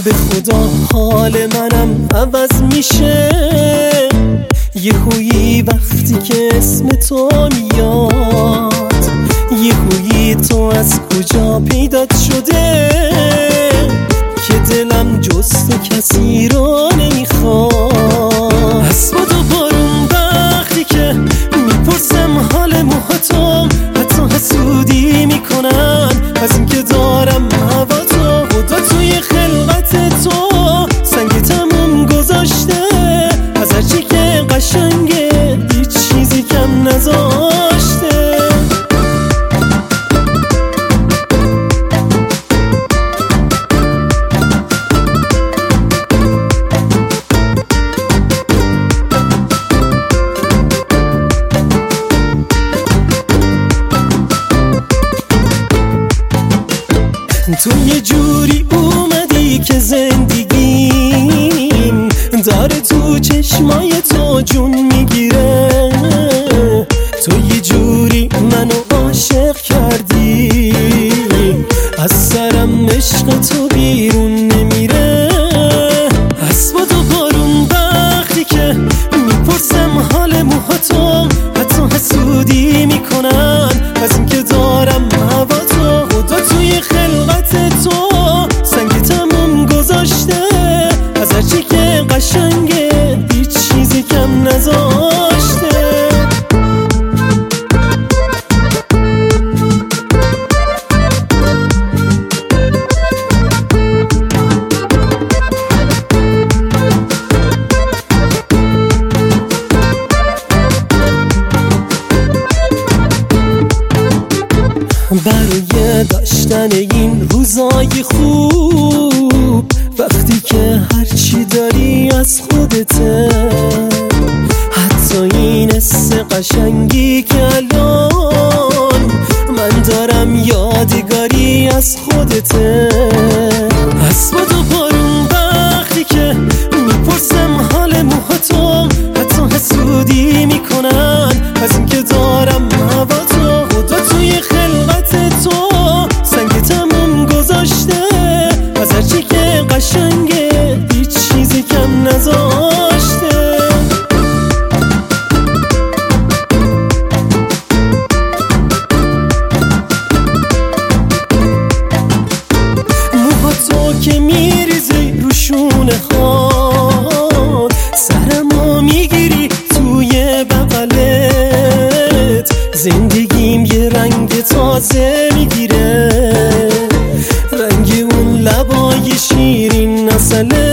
به خدا حال منم عوض میشه یه خویی وقتی که اسم تو میاد، یه خویی تو از کجا پیدات شده که دلم جز تو کسی رو نمیخواد. از باد و بارون وقتی که میپرسم حال موهاتو، حتی حسودی میکنن از اینکه دارم هوا تو. خدا توی خلقت تو سنگ تموم گذاشته، از هرچی که قشنگه هیچ چیزی کم نذاشته. تو یه جوری اومدی که زندگیم داره تو چشمای تو جون میگیره. تو یه جوری منو عاشق کردی، از سرم عشق تو بیرون نمیره. از باد و بارون وقتی که میپرسم حال موهاتو، حتی حسودی میکنن از اینکه دارم هوا تو. خدا توی خلقت تو سنگ تموم گذاشته، از هرچی که قشنگه هیچ چیزی کم نذاشته. برای داشتن این روزای خوب، وقتی که هرچی داری از خودته، حتی این حس قشنگی که الان من دارم یادگاری از خودته. از باد و بارون وقتی که میپرسم حال موهاتو، حتی حسودی میکنن از اینکه دارم هوا تو. خدا توی خلقت تو سنگ تموم گذاشته، از هرچی که قشنگه هیچ چیزی کم نذاشته. موهاتو که میریزی رو شونه هات، سرمو میگیری توی بغلت، زندگیم یه رنگ تازه میگیره، رنگ اون لبای شیرین عسله.